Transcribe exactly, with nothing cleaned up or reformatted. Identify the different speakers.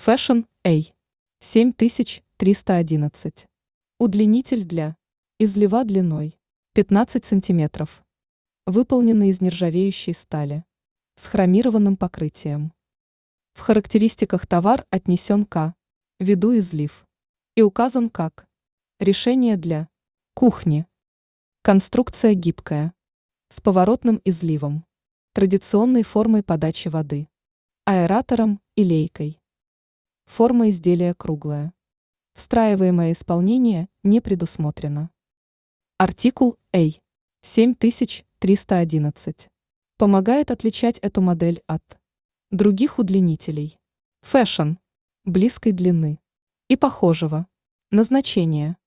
Speaker 1: Fashion A семь тысяч триста одиннадцать. Удлинитель для излива длиной пятнадцать сантиметров. Выполненный из нержавеющей стали. С хромированным покрытием. В характеристиках товар отнесен к виду излив и указан как решение для кухни. Конструкция гибкая, с поворотным изливом, традиционной формой подачи воды, аэратором и лейкой. Форма изделия круглая. Встраиваемое исполнение не предусмотрено. Артикул A семь тысяч триста одиннадцать. Помогает отличать эту модель от других удлинителей. Fashion близкой длины и похожего назначения.